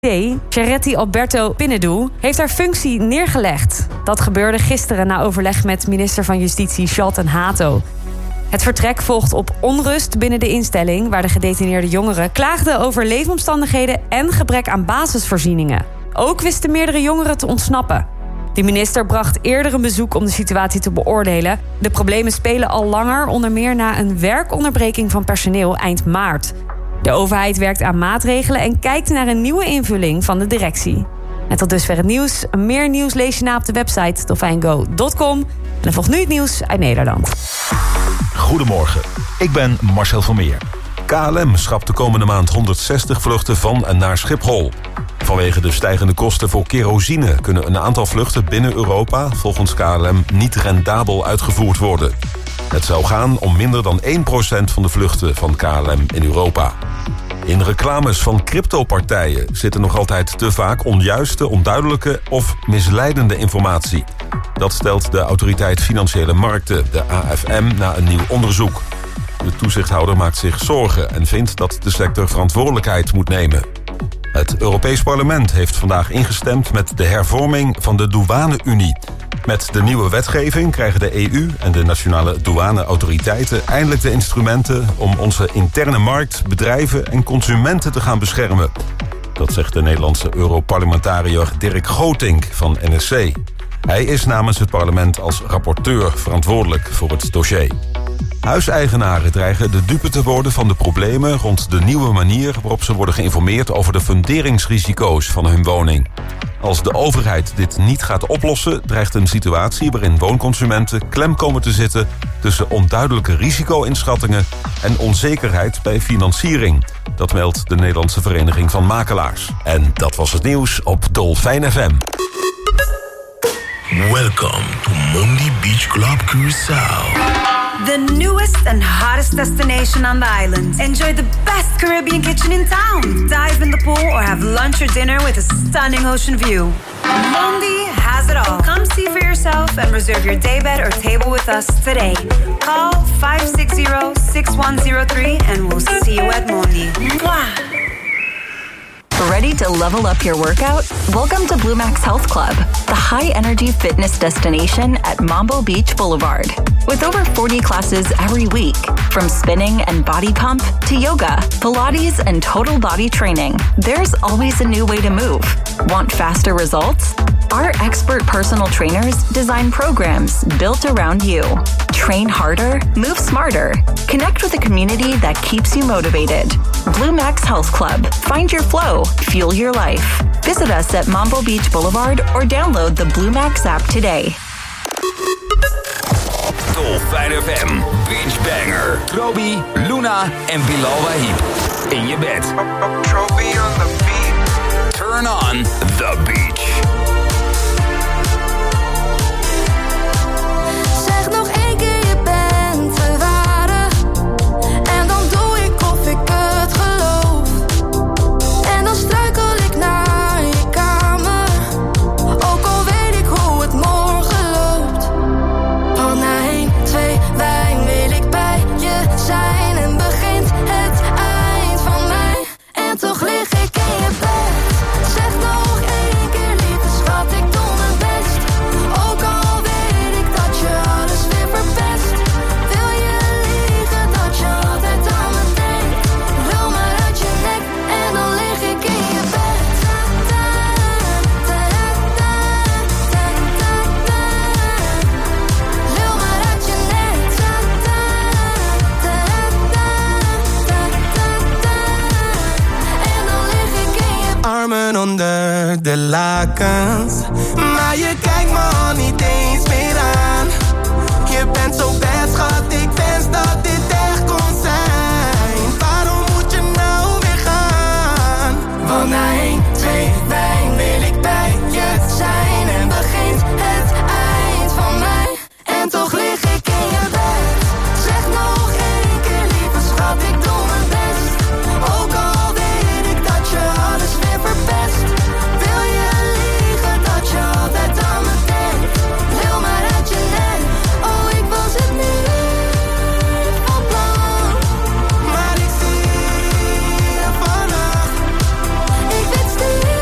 Cerretti Alberto Pinedu, heeft haar functie neergelegd. Dat gebeurde gisteren na overleg met minister van Justitie Shalten Hato. Het vertrek volgt op onrust binnen de instelling, waar de gedetineerde jongeren klaagden over leefomstandigheden en gebrek aan basisvoorzieningen. Ook wisten meerdere jongeren te ontsnappen. De minister bracht eerder een bezoek om de situatie te beoordelen. De problemen spelen al langer, onder meer na een werkonderbreking van personeel eind maart. De overheid werkt aan maatregelen en kijkt naar een nieuwe invulling van de directie. En tot dusver het nieuws. Meer nieuws lees je na op de website dolfijngo.com. En dan volgt nu het nieuws uit Nederland. Goedemorgen, ik ben Marcel van Meer. KLM schrapt de komende maand 160 vluchten van en naar Schiphol. Vanwege de stijgende kosten voor kerosine kunnen een aantal vluchten binnen Europa volgens KLM niet rendabel uitgevoerd worden. Het zou gaan om minder dan 1% van de vluchten van KLM in Europa. In reclames van cryptopartijen zit er nog altijd te vaak onjuiste, onduidelijke of misleidende informatie. Dat stelt de Autoriteit Financiële Markten, de AFM, na een nieuw onderzoek. De toezichthouder maakt zich zorgen en vindt dat de sector verantwoordelijkheid moet nemen. Het Europees Parlement heeft vandaag ingestemd met de hervorming van de douane-Unie. Met de nieuwe wetgeving krijgen de EU en de nationale douaneautoriteiten eindelijk de instrumenten om onze interne markt, bedrijven en consumenten te gaan beschermen. Dat zegt de Nederlandse Europarlementariër Dirk Gootink van NSC. Hij is namens het parlement als rapporteur verantwoordelijk voor het dossier. Huiseigenaren dreigen de dupe te worden van de problemen rond de nieuwe manier waarop ze worden geïnformeerd over de funderingsrisico's van hun woning. Als de overheid dit niet gaat oplossen, dreigt een situatie waarin woonconsumenten klem komen te zitten tussen onduidelijke risico-inschattingen en onzekerheid bij financiering. Dat meldt de Nederlandse Vereniging van Makelaars. En dat was het nieuws op Dolfijn FM. Welcome to Mundi Beach Club Curaçao. The newest and hottest destination on the island. Enjoy the best Caribbean kitchen in town. Dive in the pool or have lunch or dinner with a stunning ocean view. Mundi has it all. Come see for yourself and reserve your daybed or table with us today. Call 560-6103 and we'll see you at Mundi. Mwah! Ready to level up your workout? Welcome to Blue Max Health Club, the high-energy fitness destination at Mambo Beach Boulevard. With over 40 classes every week, from spinning and body pump to yoga, Pilates, and total body training, there's always a new way to move. Want faster results? Our expert personal trainers design programs built around you. Train harder, move smarter. Connect with a community that keeps you motivated. Blue Max Health Club. Find your flow. Fuel your life. Visit us at Mambo Beach Boulevard or download the Blue Max app today. Dolfijn FM, Beach Banger. Trobi, Luna en Bilal Wahib. In je bed. Trobi on the beat. Turn on the beach. Zeg nog één keer je bent te waren. En dan doe ik of ik het geloof. En dan struikel ik naar je kamer. Ook al weet ik hoe het morgen loopt. Al na 1, 2 wijn wil ik bij je zijn. En begint het eind van mij. En toch lig ik in je bed. Zeg nog één keer lieve schat, ik doe mijn best. Ook al weet ik dat je alles weer verpest. Wil je liegen dat je altijd aan me denkt. Wil maar uit je nek en dan lig ik in je bed. Wil maar uit je nek. En dan lig ik in je bed. Armen onder de lakens. Maar je kijkt me al niet eens meer aan. Je bent zo best, schat, ik wens dat dit echt kon zijn. Waarom moet je nou weer gaan? Want na 1, 2 wijn wil ik bij je zijn. En begint het eind van mij. En toch lig ik in je bed. Zeg nog één keer lieve schat, ik doe mijn best. Ook al weet ik dat je alles weer verpest. Wil je liegen dat je altijd aan me denkt. Wil maar uit je nek. Oh, ik was het niet van plan. Maar ik zie je vannacht. Ik weet stil.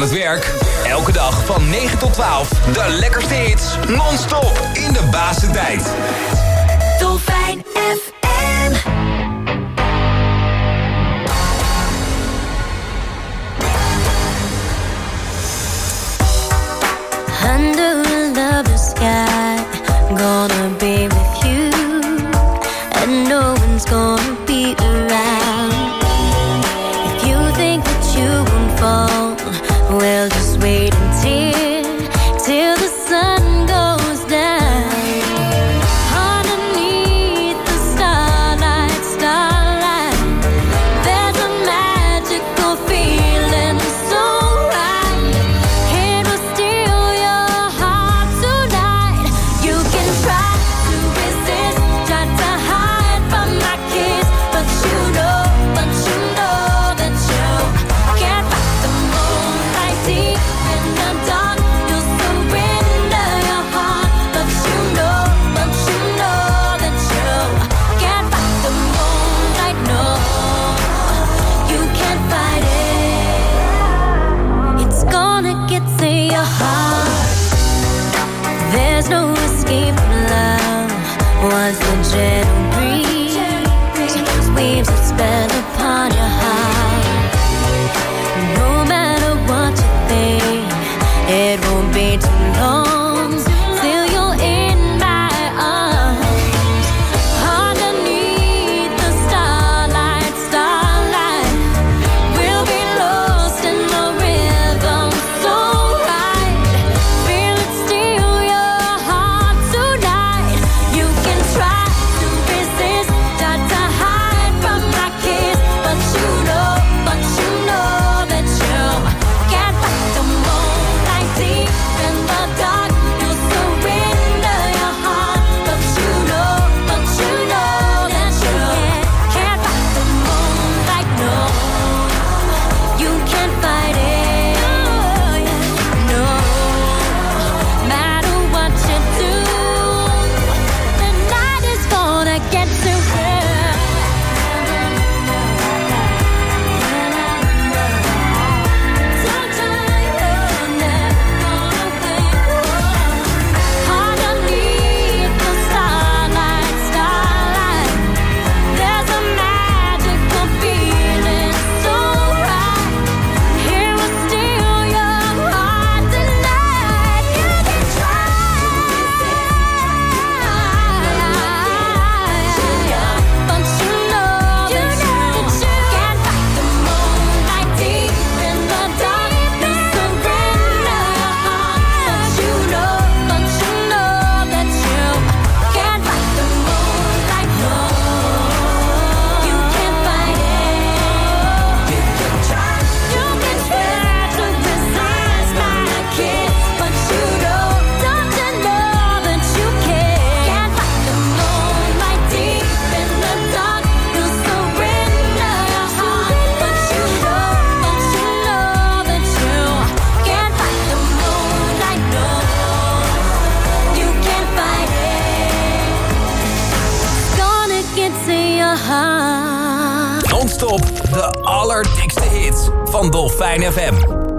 aan het werk. Elke dag van 9 tot 12. De lekkerste hits. Non-stop in de basentijd. Dolfijn FM. Under a lover's sky, gonna be with you, and no one's gonna be around. If you think that you won't fall, well, just wait till the sun goes down. Underneath the starlight, there's a magical feeling so right. It will steal your heart tonight. You can try to resist, try to hide from my kiss, but you know that you can't fight the moonlight deep in the dark. You'll surrender your heart, but you know that you can't fight the moonlight. No, you can't fight it. It's gonna get to your heart. There's no escape from love. Once the gentle breeze weaves a spell upon your heart. No matter what you think, it won't be too long till you're in my arms. Underneath the starlight, we'll be lost in the rhythm so right. Feel it steal your heart tonight. You can try to resist, try to hide from my kiss, but you know that you can't fight the moonlight deep in the dark. You'll surrender your heart, but you know that you can't fight the moonlight. No, you can't fight it. No, matter what you do, the night is gonna get to her. Underneath the starlight, there's a magical feeling so right. Here will steal your heart tonight. You can try, but you know that you can't fight the moonlight deep in the dark. You surrender your heart, but you know that you can't fight the moonlight. No, you can't fight it. You can try to resist my kiss, but you know, don't you know that you can't fight the moonlight deep in the dark. You surrender your heart, but you know that you can't fight the moonlight. No, you can't fight it. Gonna get to your heart. Non-stop de allerdikste hits van Dolfijn FM.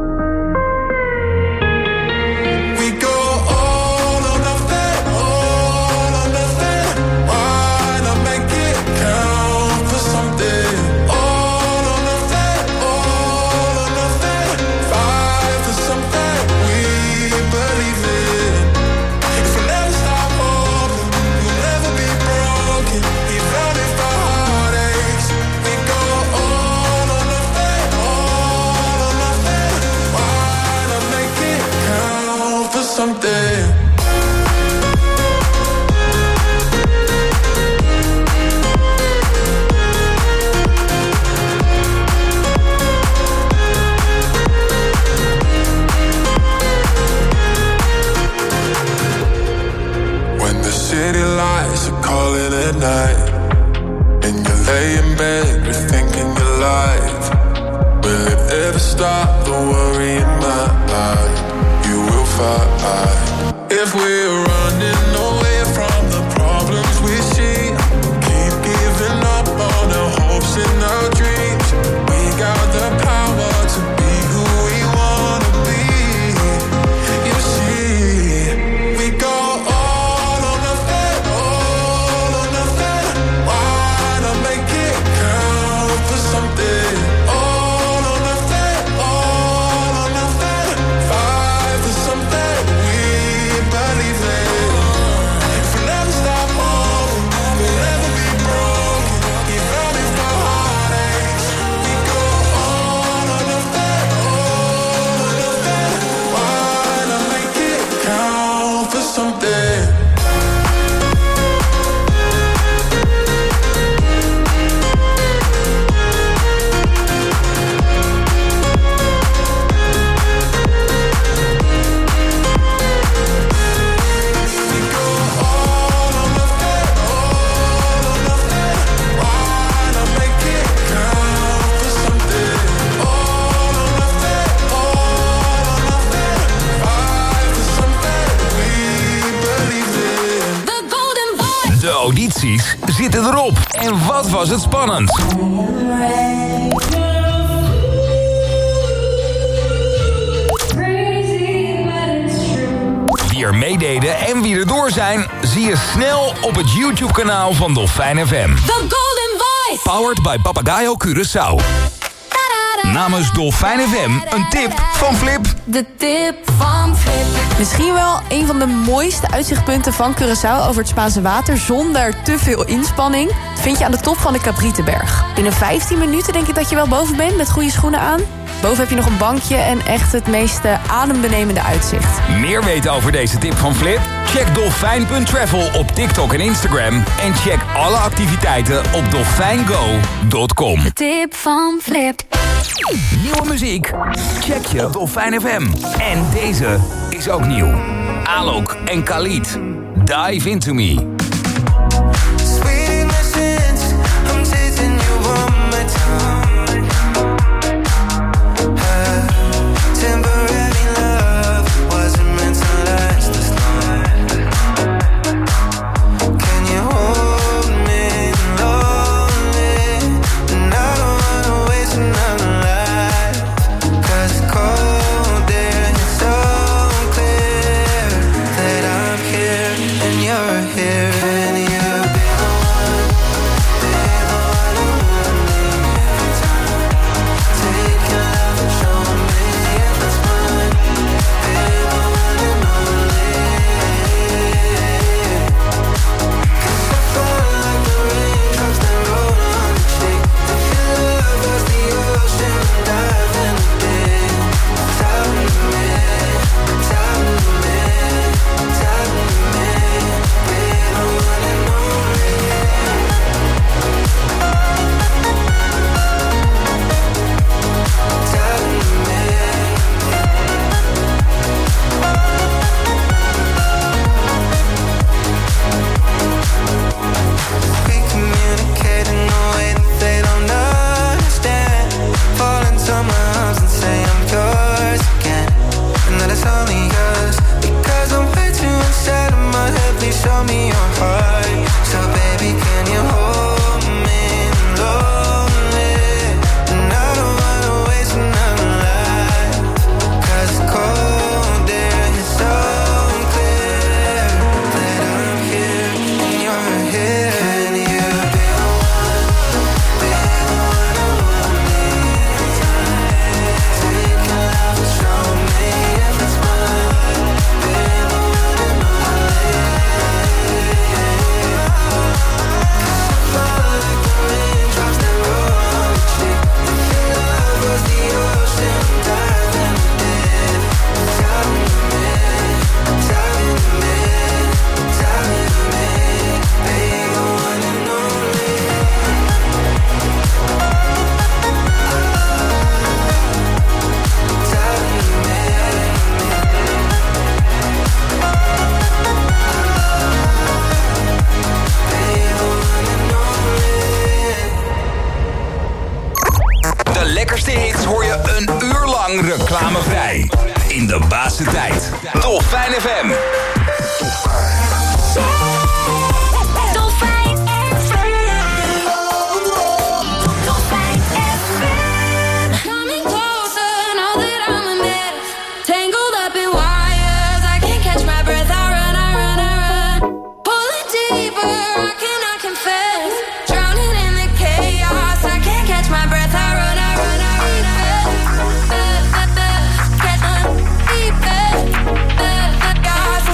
We go all or nothing, all or nothing. Why not make it count for something? All or nothing, all or nothing. Fight for something we believe in. If we never stop hoping, we'll never be broken. Even if our heart aches, we go all or nothing, all or nothing. Why not make it count for something? When the city lights are calling at night, and you lay in bed, you're thinking your life. Will it ever stop the worry in my life? You will fight. If we're running away from the problems we see, keep giving up on our hopes and our dreams. We got the power to be who we wanna De audities zitten erop. En wat was het spannend? Wie er meededen en wie er door zijn, zie je snel op het YouTube-kanaal van Dolfijn FM. The Golden Voice. Powered by Papagayo Curaçao. Namens Dolfijn FM een tip van Flip. De tip van Flip. Misschien wel een van de mooiste uitzichtpunten van Curaçao over het Spaanse water zonder te veel inspanning. Dat vind je aan de top van de Cabrietenberg. Binnen 15 minuten denk ik dat je wel boven bent met goede schoenen aan. Boven heb je nog een bankje en echt het meest adembenemende uitzicht. Meer weten over deze tip van Flip? Check dolfijn.travel op TikTok en Instagram. En check alle activiteiten op dolfijngo.com. De tip van Flip. Nieuwe muziek? Check je op Dolfijn FM. En deze is ook nieuw. Alok en Khalid. Dive Into Me. Reclamevrij. In de baasste tijd. Dolfijn FM. Dolfijn FM. Dolfijn FM. Coming closer, know that I'm a mess. Tangled up in wires, I can't catch my breath. I run. Pulling deeper, I cannot confess. Drowning in the chaos, I can't catch my breath. I run. Get deeper, chaos.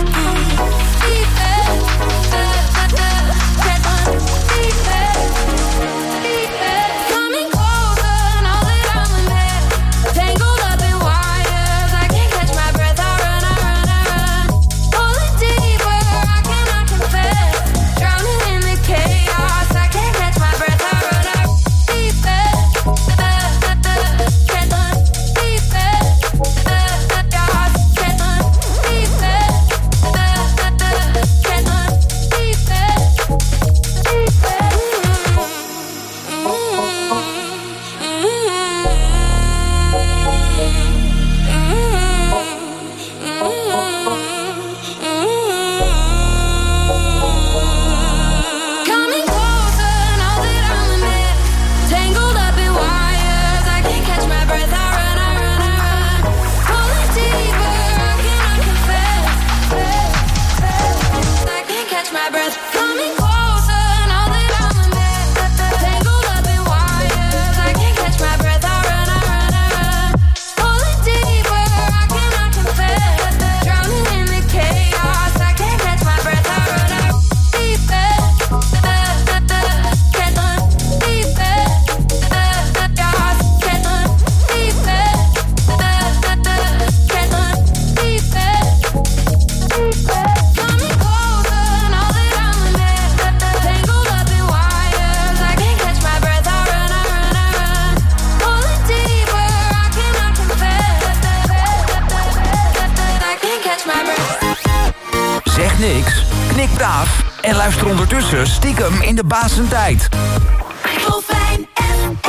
braaf en luister ondertussen stiekem in de basentijd. Dolfijn FM.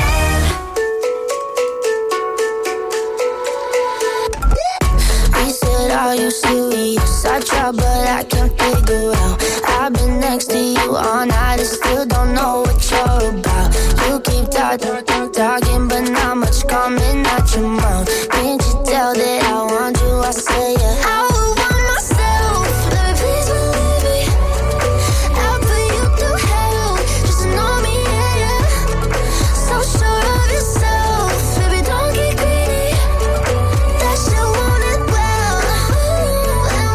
He said, are you serious? I tried, but I can't figure out. I've been next to you all night and still don't know what you're about. You keep talking, but not much coming out your mouth. Can't you tell that I want you? I say, yeah. I would want myself, baby, please believe me. I'll put you through hell, just to know me, yeah, yeah. So sure of yourself, baby, don't get greedy. That shit want it well, and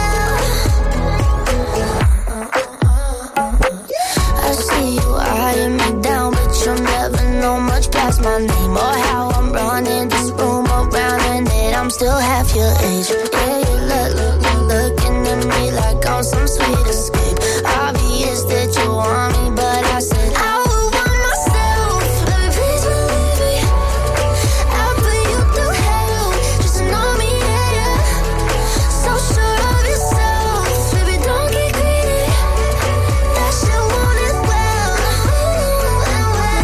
well. I see you eyeing me down, but you'll never know much past my name or how I'm running this room around, and that I'm still half your age. Yeah, you looking at me like I'm some sweet escape. Obvious that you want me, but I said I would want myself, baby, please believe me. I'll put you through hell, just to know me, yeah, yeah. So sure of yourself, baby, don't get greedy. That shit want it well, and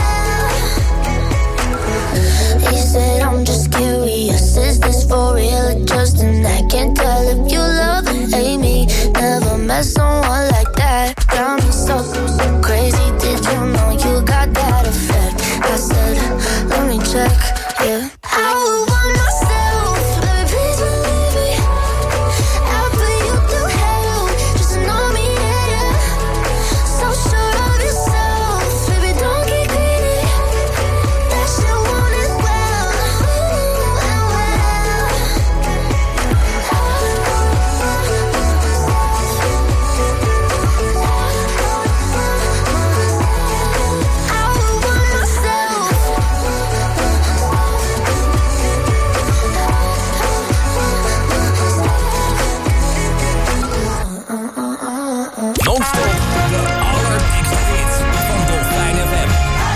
well. He said, I'm just curious, is this for real or just an act? Can't tell if you love or hate me. Never met someone like that. Got me so crazy, did you know you got that effect? I said, let me check, yeah. I would want myself, baby, please believe me. I'll put you through hell, just to know me, yeah, yeah. So sure of yourself, baby, don't get greedy. That shit want it well, and well. I would want myself. Non-stop de allerdiepste hits van Dolfijn FM.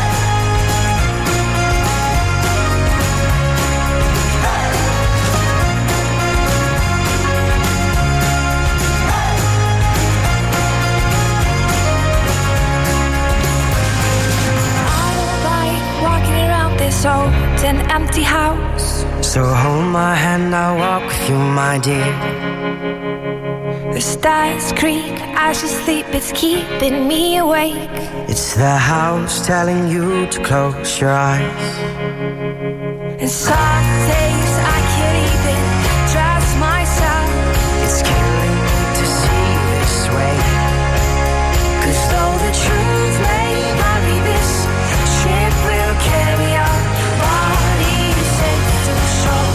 Walking around this old and empty house. So hold my hand, I'll walk with you, my dear. The stars creak as you sleep, it's keeping me awake. It's the house telling you to close your eyes. And some days I can't even trust myself. It's killing me to see this way. 'Cause though the truth may vary, this ship will carry our bodies safe to shore.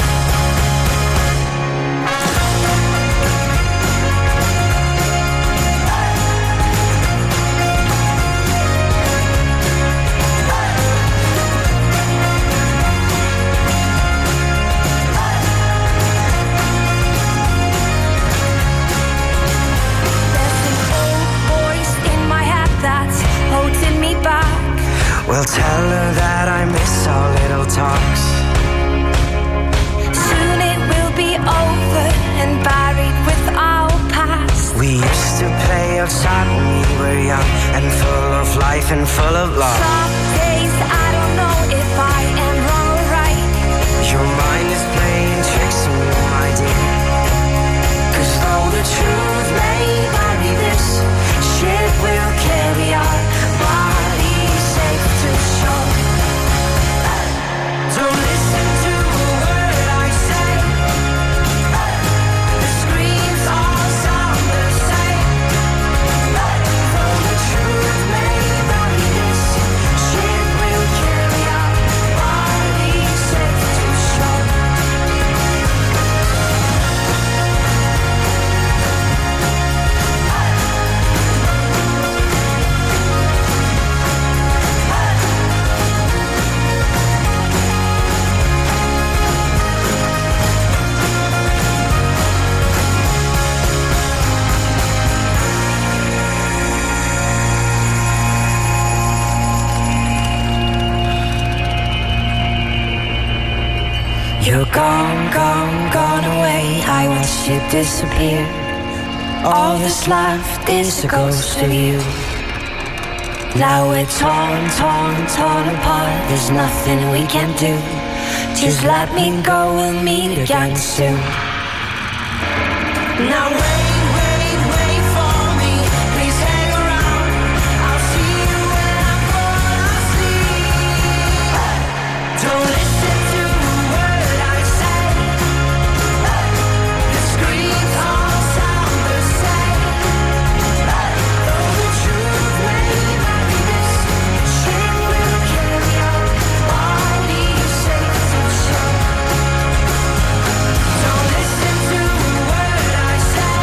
Well, tell her that I miss our little talks. Soon it will be over and buried with our past. We used to play outside when we were young and full of life and full of love. Some days I don't know if I am wrong or right. Your mind is playing tricks on you, my dear. 'Cause though the truth may vary, this ship will carry our bodies safe to shore. Don't listen to a word I say. The screams all sound the same. Though the truth may vary, this ship will carry our bodies safe to shore. You're gone, gone, gone away. I watched you disappear. All that's left is a ghost of you. Now we're torn, torn, torn apart. There's nothing we can do. Just let me go, we'll meet again soon. Now wait, wait, wait for me. Please hang around. I'll see you when I'm gone asleep. Don't listen to a word I say. The screams all sound the same. Though the truth may vary, this ship will carry our bodies safe to shore. Don't listen to a word I say.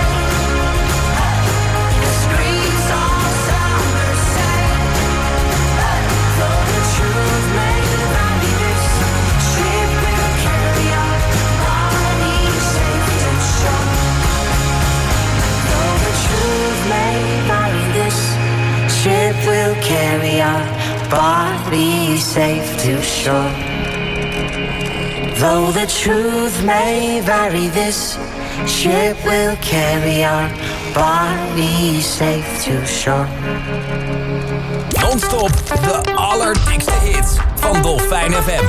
The screams all sound the same. Though the truth may vary, this ship will carry our bodies safe to shore. Though the truth may vary, this ship will carry our bodies safe to shore. Though the truth may vary, this ship will carry our bodies safe to shore. Non-stop de allerdikste hits van Dolfijn FM.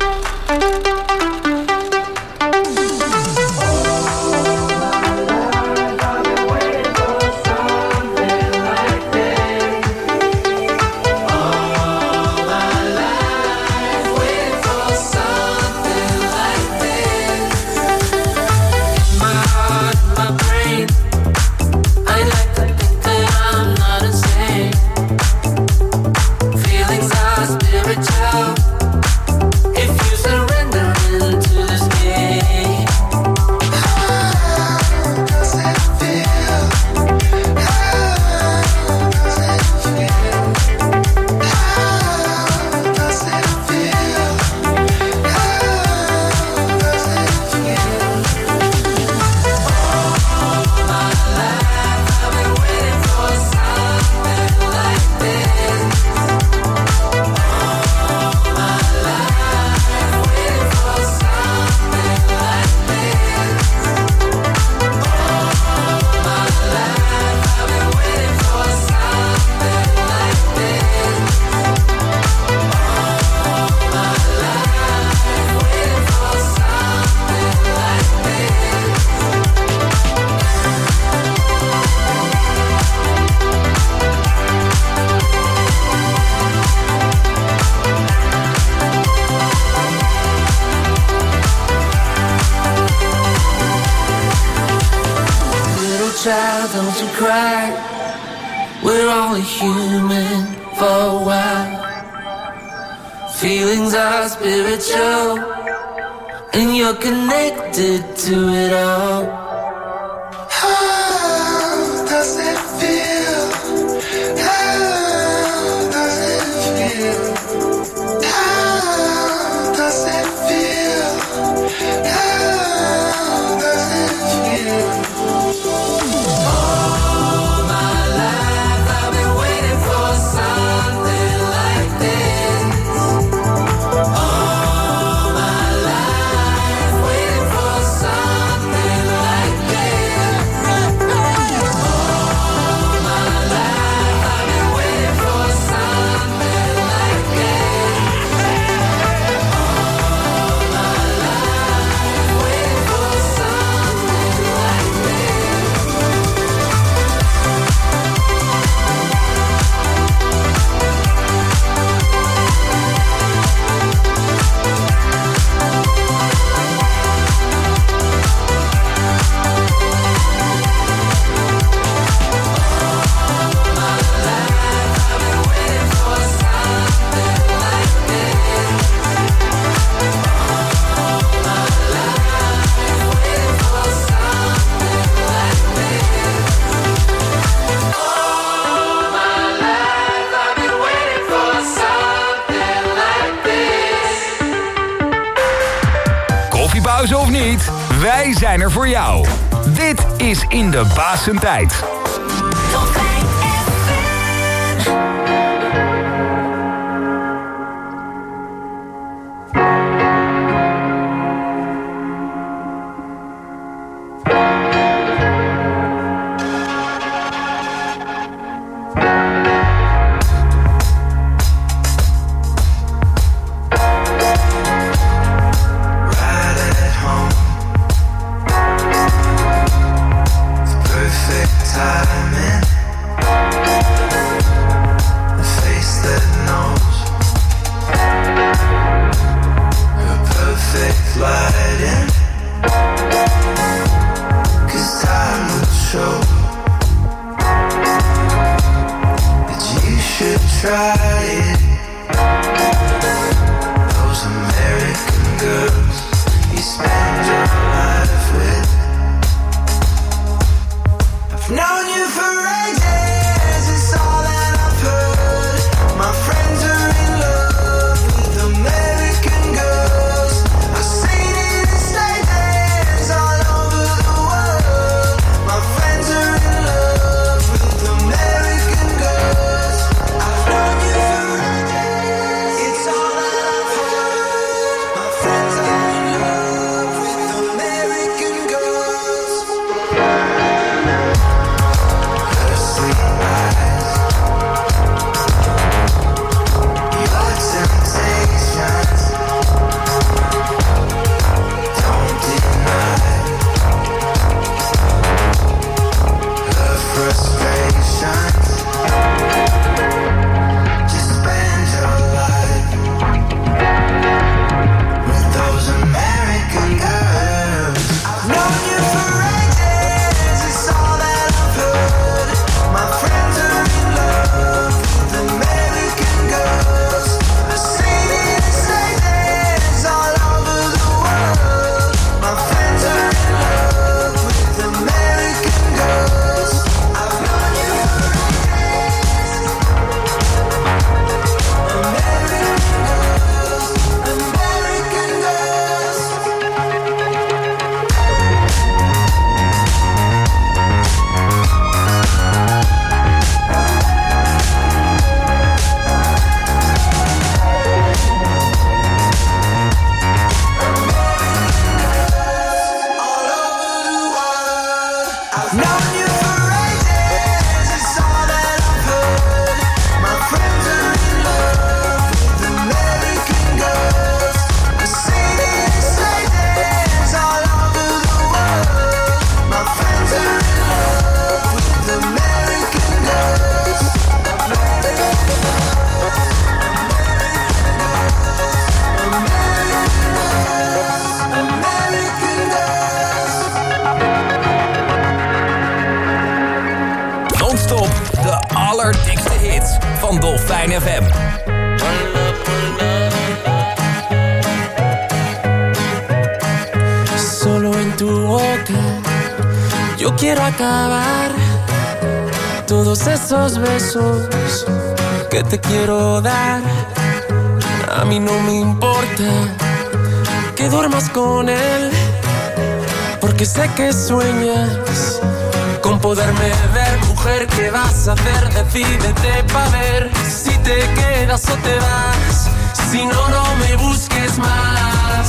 Child, don't you cry. We're only human for a while. Feelings are spiritual, and you're connected to it all. How does it feel? How does it feel? How does it feel? How does it feel? Pauze of niet, wij zijn er voor jou. Dit is In de Basentijd. try it. Those American girls you spend your life with. I've known you for ages, it's all that I've heard. My friends are in love with American girls. I've seen it in stadiums all over the world. My friends are in love with American girls. I've known you for ages, it's all that I've heard. My friends are in love with American girls. Her sweet eyes, your temptations, don't deny her frustrations. Just spend your life with those American girls. I've known you for ages, it's all that I've heard. My friends are in love with American girls. I've seen it in stadiums all over the world. My friends are in love with American girls. I've known you for ages. American girls, American girls. All over the world. I've known you for ages, it's all that I've heard. My friends are in love with American girls. I've seen it in stadiums all over the world. My friends are in love with American girls. American girls. Non-stop de allerdikste hits van Dolfijn FM. Solo en tu boca yo quiero acabar todos esos besos que te quiero dar. A mí no me importa que duermas con él, porque sé que sueñas con poderme ver. Mujer, ¿qué vas a hacer? Decídete pa' ver si te quedas o te vas. Si no, no me busques más.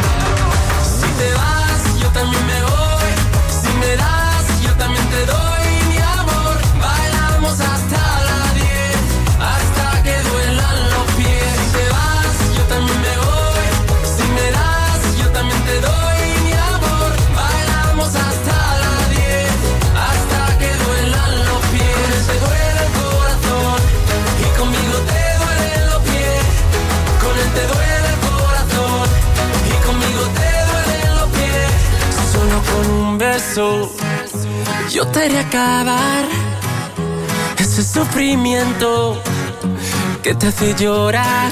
Si te vas, yo también me voy. Si me das, yo también te doy mi amor. Bailamos hasta las 10, hasta que duelan los pies. Si te vas, yo también me voy. Si me das, yo también te doy mi amor. Bailamos hasta las 10, hasta que duelan los pies. Te duele el corazón y conmigo te duelen los pies. Con él te duele el corazón y conmigo te duelen los pies. Solo con un beso yo te haré acabar ese sufrimiento que te hace llorar.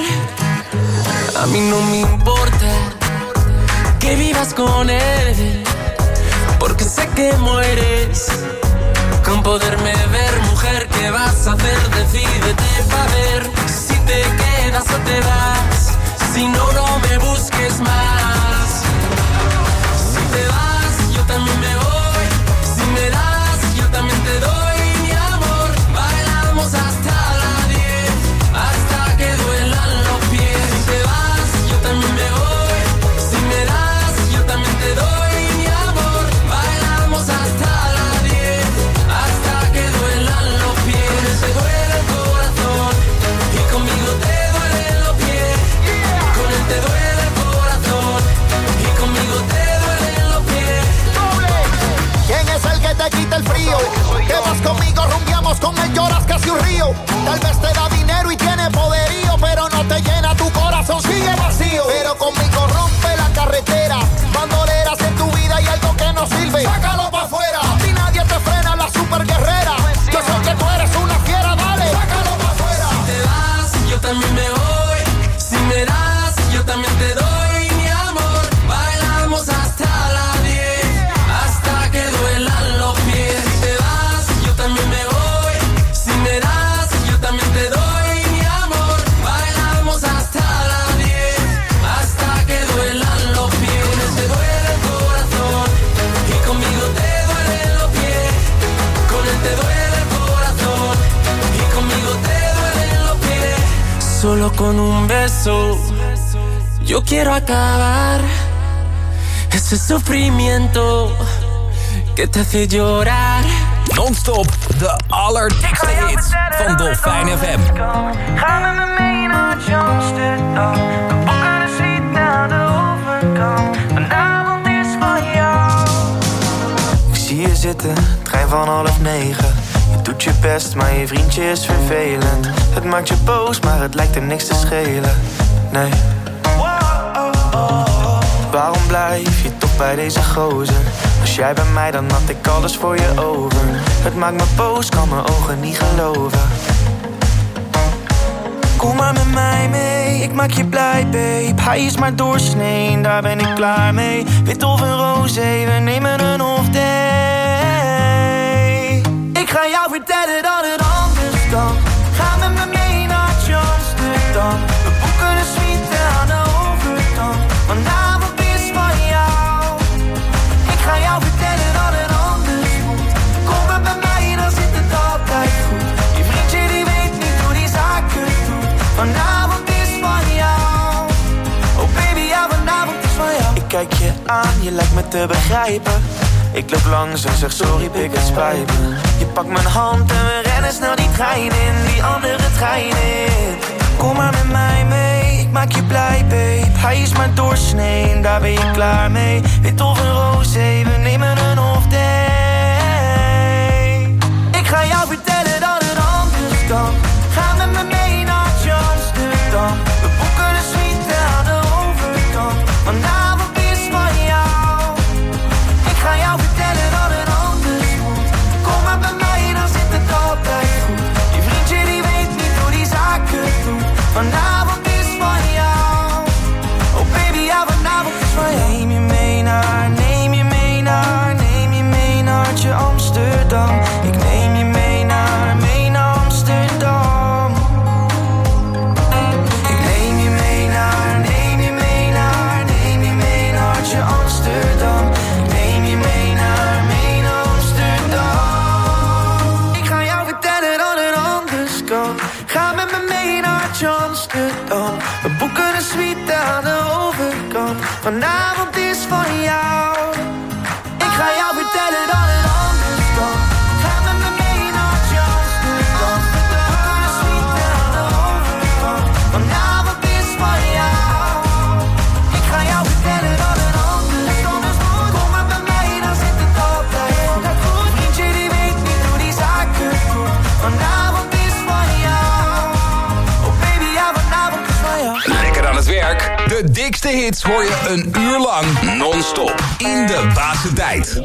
A mí no me importa que vivas con él, porque sé que mueres con poderme ver. Mujer, ¿qué vas a hacer? Decídete pa' ver si te quedas o te vas. Si no, no me busques más. Si te vas, yo también me voy. Si me das, yo también te doy mi amor. Bailamos hasta las 10, hasta que duelan los pies. Si te vas, yo también me voy. Si me das, yo también te doy mi amor. Bailamos hasta las 10, hasta que duelan los pies. Te duele el corazón y conmigo te duelen los pies. Con él te duele Solo con un beso yo quiero acabar ese sufrimiento que te hace llorar. Non-stop de allerdikste hits van Dolfijn FM. Ga met me mee naar Amsterdam. We boeken een suite aan de overkant. Vanavond is van jou. Ik zie je zitten, trein van 8:30. Je doet je best, maar je vriendje is vervelend. Het maakt je boos, maar het lijkt er niks te schelen. Nee. Waarom blijf je toch bij deze gozer? Was jij bij mij, dan had ik alles voor je over. Het maakt me boos, kan mijn ogen niet geloven. Kom maar met mij mee, ik maak je blij, babe. Hij is maar doorsnee, daar ben ik klaar mee. Wit of een roze, we nemen een off day. Ik ga jou vertellen dat het anders kan. Ga met me mee naar Amsterdam. We boeken een suite aan de overkant. Vanavond is van jou. Ik ga jou vertellen dat het anders moet. Kom maar bij mij, dan zit het altijd goed. Je vriendje die weet niet hoe die zaken doet. Vanavond is van jou. Oh baby, ja, vanavond is van jou. Ik kijk je aan, je lijkt me te begrijpen. Ik loop langs en zeg sorry, pik, het spijt me. Je pakt mijn hand en we rennen snel die trein in. Die andere trein in. Kom maar met mij mee, ik maak je blij, babe. Hij is maar doorsnee, daar ben je klaar mee. Wit of een roze, we nemen een off day. Ik ga jou vertellen dat het anders kan. Ga met me mee naar Amsterdam. We boeken een suite aan de overkant. Vanavond is van jou. Ik ga jou vertellen dat het anders moet. Kom maar bij mij, dan zit het altijd goed. Je vriendje die weet niet hoe die zaken doet. Vanavond is van jou. Oh baby, ja, vanavond is van jou. Neem je mee naar, neem je mee naar, neem je mee naar Amsterdam. Ik neem je mee naar Amsterdam. Ik neem je mee naar, neem je mee naar, neem je mee naar Amsterdam. Ik neem je mee naar Amsterdam. Ik ga jou vertellen dat het anders kan. Ga met me mee naar Amsterdam. We boeken een suite aan de overkant. Vanavond is van jou. Ik ga jou vertellen dat het anders kan. Ga met me mee naar Amsterdam. We boeken een suite aan de overkant. Vanavond is van jou. Ik ga jou vertellen dat het anders kan. Kom maar bij mij, dan zit het altijd goed. Vriendje die weet niet hoe die zaken doet. Vanavond is van jou. Oh baby, ja, vanavond is van jou. Lekker aan het werk. De dikste hits hoor je een uur lang non-stop in de Basse Tijd.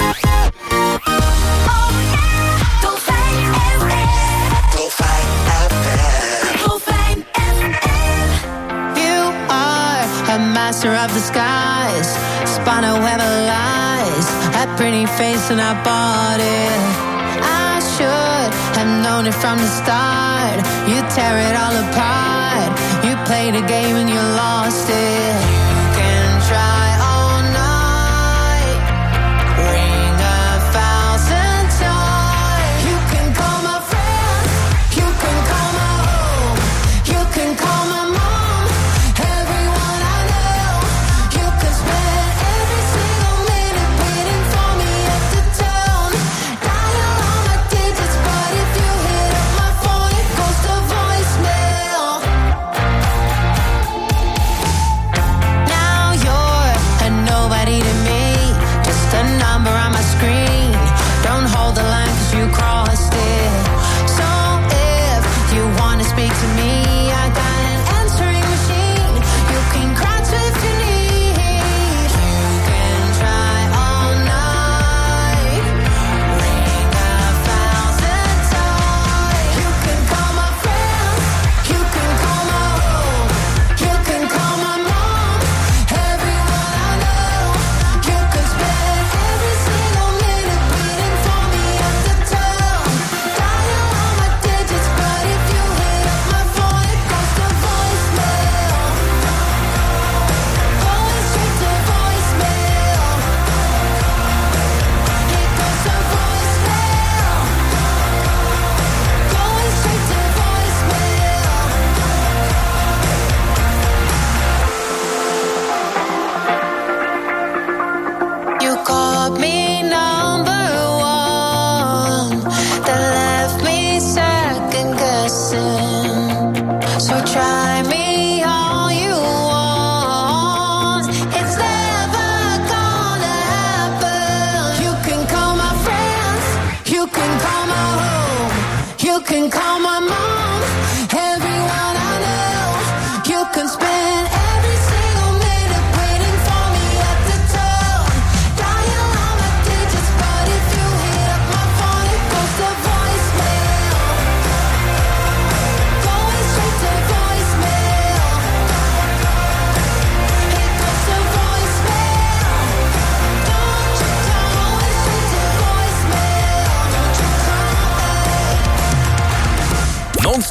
You are a master of the skies, spun a web of lies, a pretty face and I bought it. I should have known it from the start. You tear it all apart. You played a game and you lost it. You can try all night, ring a thousand times. You can call my friends, you can call my home, you can call my mom, everyone I know. You can spend every single minute waiting for me at the town. Dial all my digits, but if you hit up my phone, it goes to voicemail.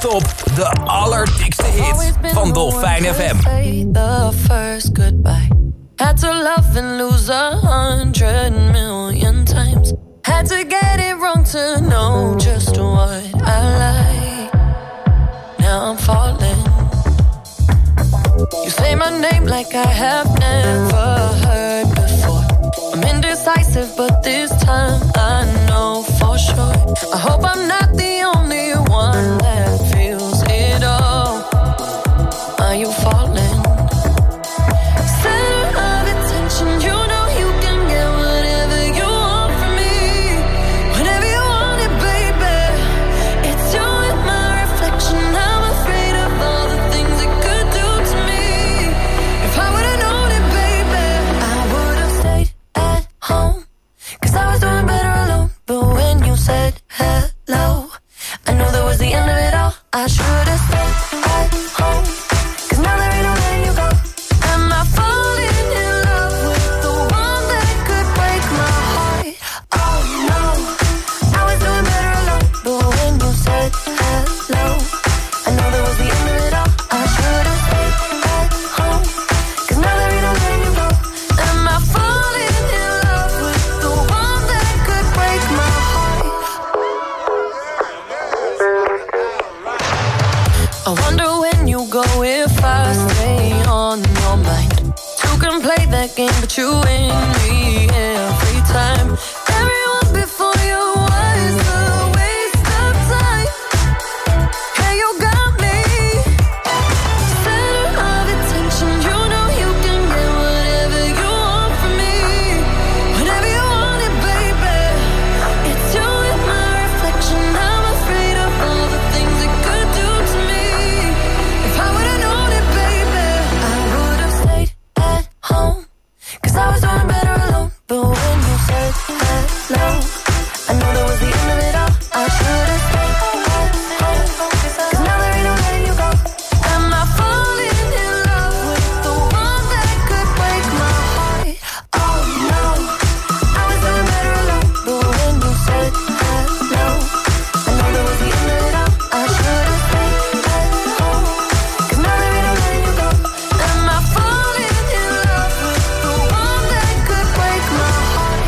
non-stop de allerdikste hits van Dolfijn FM. The first goodbye. Had to love and lose 100 million times. Had to get it wrong to know just what I like. Now I'm falling. You say my name like I have never heard before. I'm indecisive, but this time I know for sure. I hope I'm not the only one that feels it all. Are you falling? Center of attention, you know you can get whatever you want from me. Whenever you want it, baby. It's you and my reflection. I'm afraid of all the things it could do to me. If I would've known it, baby, I would've stayed at home. 'Cause I was doing better alone. But when you said hello, I knew that was the end of it all. I should've stayed at home. 'Cause now there ain't no letting you go. Am I falling in love with the one that could break my heart? Oh no, I was doing better alone. But when you said hello, I knew that was the end of it all. I should've stayed at home. 'Cause now there ain't no letting you go. Am I falling in love with the one that could break my heart? I wonder when you go if I stay on your mind. Two can play that game, but you win me every time. Everyone before you was a waste of time. Hey, you got me. Center of attention, you know you can get whatever you want from me. Whenever you want it, baby. It's you and my reflection. I'm afraid of all the things it could do to me. If I would've known it, baby, I would've stayed at home. 'Cause I was doing better alone. But when you said hello, I knew that was the end of it all. I should've stayed at home. 'Cause now there ain't no letting you go. Am I falling in love with the one that could break my heart? Oh no, I was doing better alone. But when you said hello, I knew that was the end of it all. I should've stayed at home. 'Cause now there ain't no letting you go. Am I falling in love with the one that could break my heart?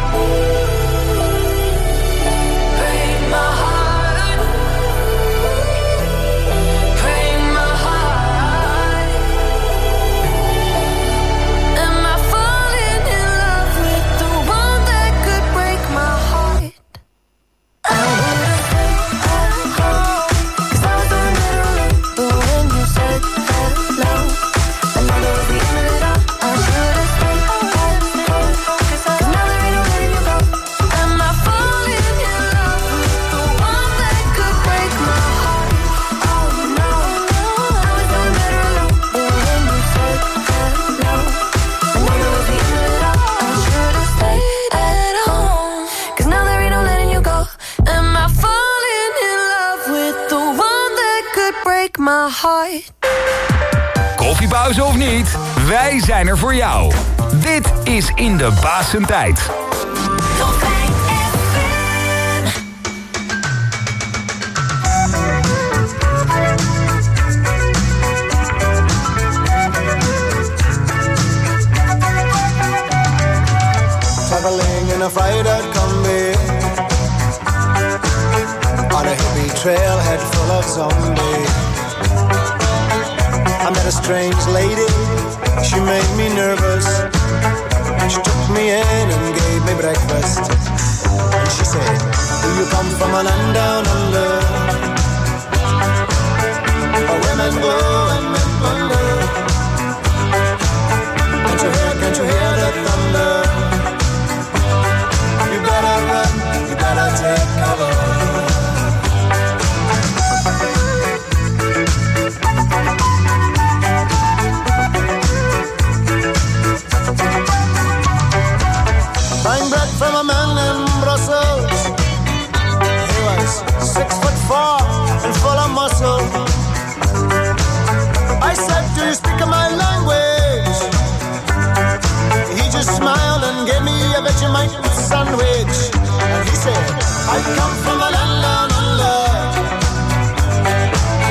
Break my heart. Break my heart. Am I falling in love with the one that could break my heart? I would've stayed at home. 'Cause I was doing better alone. But when you said hello, I knew that was the end of it all. I should've stayed at home. 'Cause now there ain't no letting you go. Am I falling in love with the one that could break my heart? Oh no, I was doing better alone. But when you said hello, I knew that was the end of it all. I should've stayed at home. 'Cause now there ain't no letting you go. Am I falling in love with the one that could break my heart? Koffiepauze of niet, wij zijn er voor jou. Dit is In de Basentijd. Traveling in a freighter combi on a hippie trailhead full of zombies. I met a strange lady, she made me nervous. She took me in and gave me breakfast. And she said, do you come from a land down under, where women go and men wonder? Can't you hear the thunder? You better run, you better take cover. Buying bread from a man in Brussels. He was 6'4" and full of muscle. I said, do you speak my language? He just smiled and gave me a Vegemite sandwich. And he said, I come from a land down under,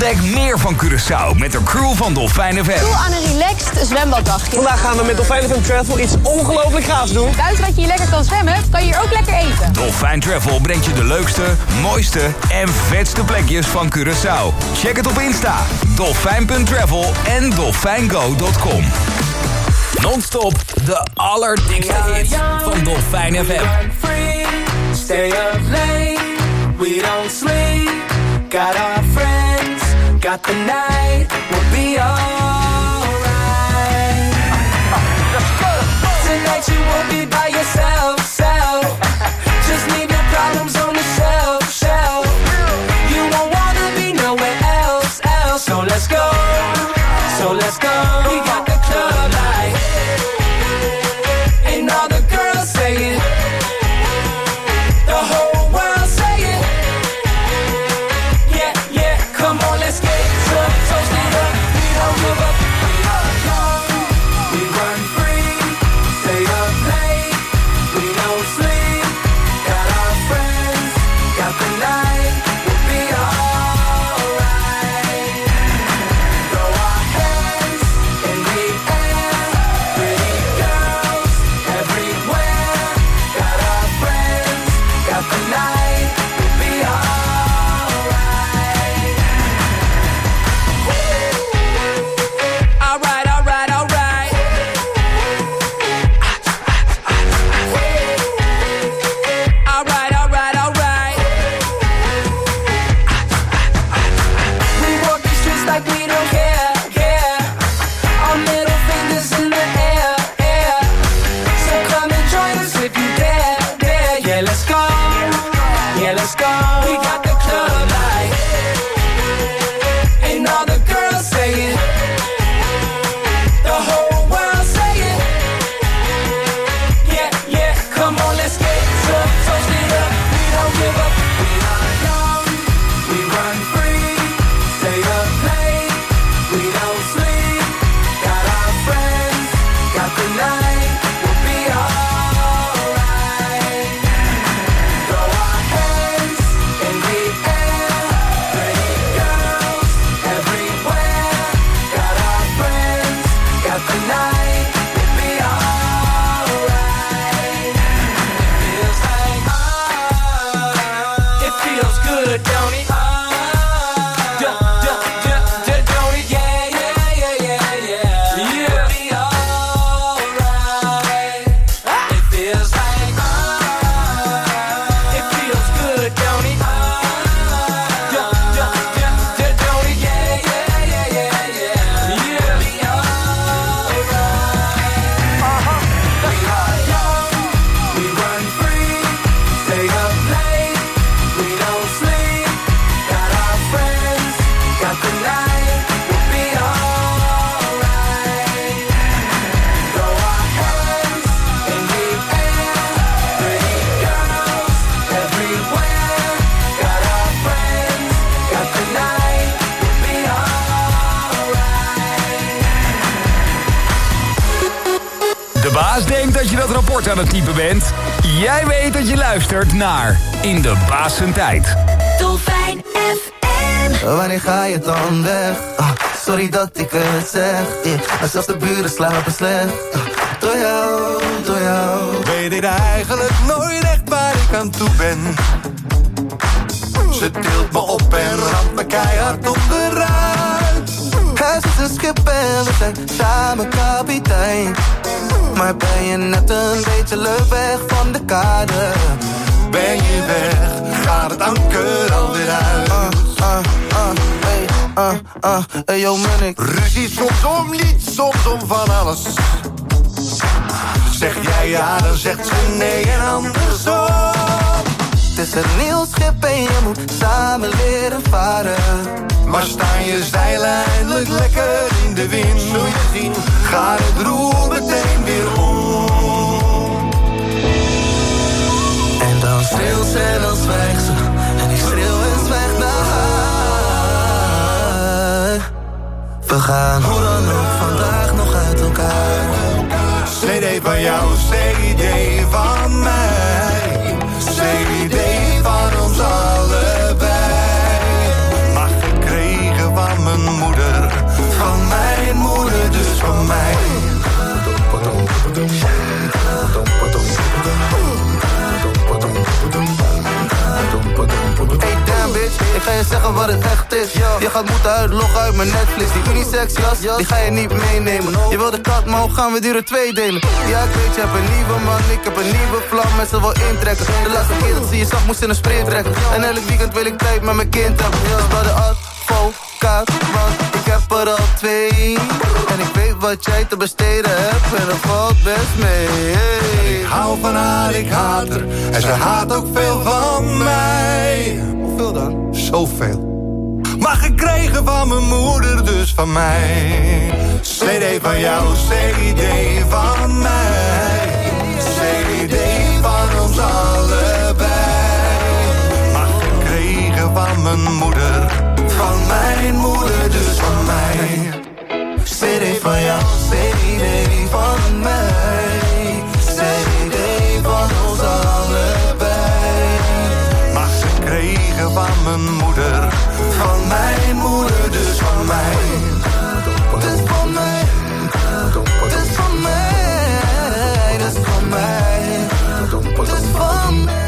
Ontdek meer van Curaçao met de crew van Dolfijn FM. Doe aan een relaxed zwembaddag. Vandaag gaan we met Dolfijn FM Travel iets ongelooflijk gaafs doen. Buiten dat je hier lekker kan zwemmen, kan je hier ook lekker eten. Dolfijn Travel brengt je de leukste, mooiste en vetste plekjes van Curaçao. Check het op Insta, dolfijn.travel en dolfijngo.com. Non-stop de allerdikste hits van Dolfijn FM. Stay up late, we don't sleep. Got our friends, got the night, we'll be alright. Tonight you won't be by yourself, self. Just leave your problems on the shelf. You won't wanna be nowhere else. So let's go, we got the club light. And all the girls say it. The whole world say it. Yeah, come on, let's get some toasted up. We don't give up, we are young. We run free, stay up late. We don't sleep, got our friends, got the night, we'll be alright. Throw our hands in the air, pretty girls everywhere. Got our friends, got the night, we'll be alright. Alright. Alright. We walk these streets like we don't care. Our middle fingers in the air. So come and join us if you dare. Yeah, let's go. We got the club light. And all the girls say it. The whole world say it. Yeah, come on, let's get some toasted up. We don't give up, we are young. We run free, stay up late. We don't sleep, got our friends, got the night, we'll be alright. Throw our hands in the air, pretty girls everywhere. Got our friends, got the night, we'll be alright. It feels good, don't it? Don't it? Yeah. We'll be alright. It feels like it feels good, don't it? Don't it? Yeah. We'll be alright. We are young, we run free, stay up late, we don't sleep. Got our friends, got the night, we'll be alright. Throw our hands in the air, pretty girls everywhere. Got our friends, got the night, we'll be alright. De baas denkt dat je dat rapport aan het typen bent. Jij weet dat je luistert naar In de Baas zijn tijd. Dolfijn FM. Wanneer ga je dan weg? Sorry dat ik het zeg. Maar zelfs de buren slapen slecht. Door jou. Weet ik eigenlijk nooit echt waar ik aan toe ben. Ze tilt me op en ramt me keihard onderuit. Het is een schip en we zijn samen kapitein. Maar ben je net een beetje leuk weg van de kade? Ben je weg, gaat het anker alweer uit. Hey yo Munnik. Ruzie soms om niets, soms om van alles. Zeg jij ja, dan zegt ze nee en andersom. Het is een nieuw schip en je moet samen leren varen. Maar staan je zeilen eindelijk lekker in de wind. Zul je zien, gaat het roer meteen weer om. En dan schreeuwt ze en dan zwijgt ze. En ik schreeuw en zwijg naar haar. We gaan hoe dan ook vandaag nog uit elkaar. CD van jou, CD van mij. CD van ons allebei. Maar gekregen ga je zeggen wat het echt is. Je gaat moeten uitloggen uit mijn Netflix. Die unisex jas, die ga je niet meenemen. Je wil de kat, maar hoe gaan we die er 2 delen? Ja, ik weet, je hebt een nieuwe man, ik heb een nieuwe vlam. Mensen wil intrekken. De laatste keer dat ze je zag, moest in een sprint trekken. En elk weekend wil ik tijd met mijn kind hebben. Dus bij de advocaat, want ik heb er al 2. En ik weet wat jij te besteden hebt en dat valt best mee. Ik hou van haar, ik haat haar. En ze haat ook veel van mij. Hoeveel dan? Zoveel. Maar gekregen van mijn moeder, dus van mij. CD van jou, CD van mij. CD van ons allebei. Maar gekregen van mijn moeder. Van mijn moeder, dus van mij. CD van jou, CD van mij. CD van ons allebei. Maar gekregen van mijn moeder. Van mijn moeder, dus van mij. Dus van mij. Dus van mij. Dus van mij. Dus van mij.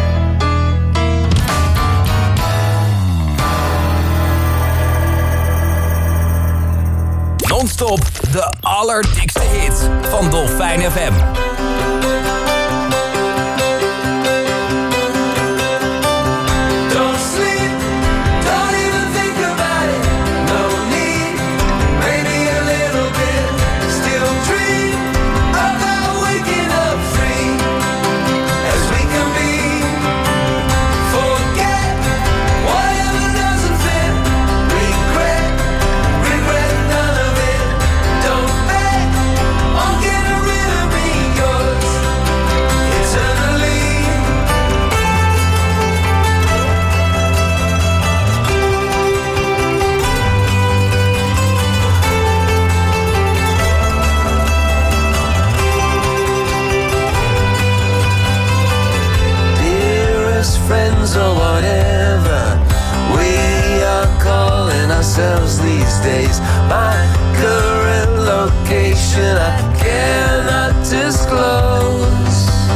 Non-stop de allerdikste hits van Dolfijn FM. Don't sleep, don't even think about it. No need, maybe a little bit. Still dream about waking up free as we can be. Forget whatever doesn't fit. Regret none of it. Don't bet on getting rid of me, yours eternally. Dearest friends or whatever we are calling ourselves these days. My current location I cannot disclose.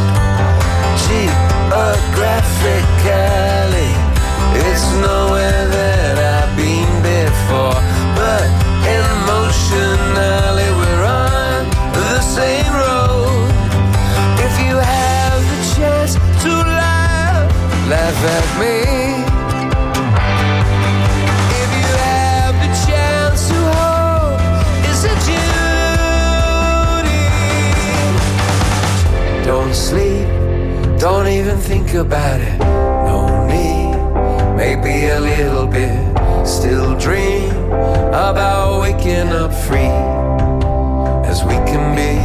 Geographically, it's nowhere that I've been before, but emotionally we're on the same road. If you have the chance to laugh at me. If you have the chance to hope, it's a duty. Don't sleep, don't even think about it. No need, maybe a little bit. Still dream about waking up free as we can be.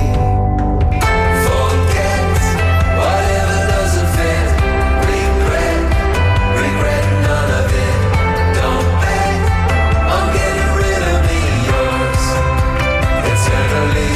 Forget whatever doesn't fit. Regret none of it. Don't bet on getting rid of me, yours eternally.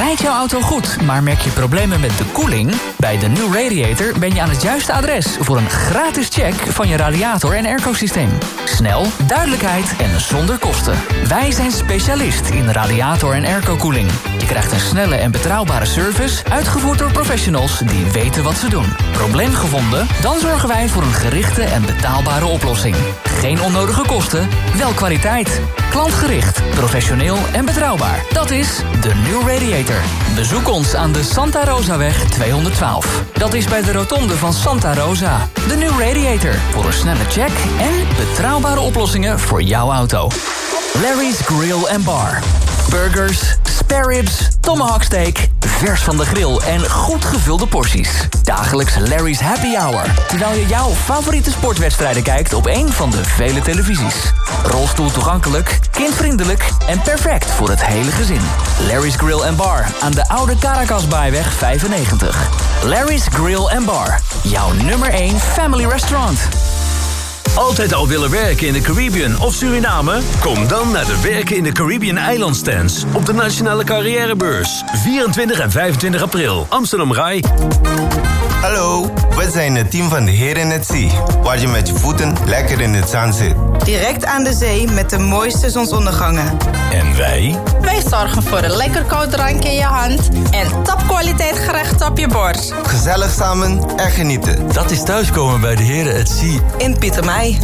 Rijdt jouw auto goed, maar merk je problemen met de koeling? Bij de New Radiator ben je aan het juiste adres voor een gratis check van je radiator en airco-systeem. Snel, duidelijkheid en zonder kosten. Wij zijn specialist in radiator en airco-koeling. Je krijgt een snelle en betrouwbare service, uitgevoerd door professionals die weten wat ze doen. Probleem gevonden? Dan zorgen wij voor een gerichte en betaalbare oplossing. Geen onnodige kosten, wel kwaliteit. Klantgericht, professioneel en betrouwbaar. Dat is de New Radiator. Bezoek ons aan de Santa Rosaweg 212. Dat is bij de rotonde van Santa Rosa. De New Radiator. Voor een snelle check en betrouwbare oplossingen voor jouw auto. Larry's Grill & Bar. Burgers, spare ribs, tomahawk steak, vers van de grill en goed gevulde porties. Dagelijks Larry's Happy Hour. Terwijl je jouw favoriete sportwedstrijden kijkt op een van de vele televisies. Rolstoel toegankelijk, kindvriendelijk en perfect voor het hele gezin. Larry's Grill & Bar aan de oude Caracasbaaiweg 95. Larry's Grill & Bar. Jouw nummer 1 family restaurant. Altijd al willen werken in de Caribbean of Suriname? Kom dan naar de Werken in de Caribbean eilandstands op de Nationale Carrièrebeurs. 24 en 25 april, Amsterdam Rai. Hallo, we zijn het team van de Heer in het Zee, waar je met je voeten lekker in het zand zit. Direct aan de zee met de mooiste zonsondergangen. En wij? Wij zorgen voor een lekker koud drankje in je hand en topkwaliteit gerecht op je bord. Gezellig samen en genieten. Dat is thuiskomen bij de Heer at Sea. In Pietermei.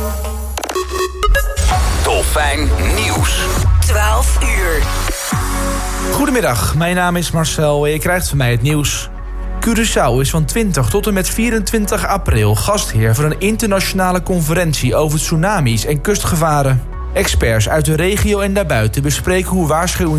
Dolfijn Nieuws. 12 uur. Goedemiddag, mijn naam is Marcel en je krijgt van mij het nieuws. Curaçao is van 20 tot en met 24 april gastheer voor een internationale conferentie over tsunamis en kustgevaren. Experts uit de regio en daarbuiten bespreken hoe waarschuwingen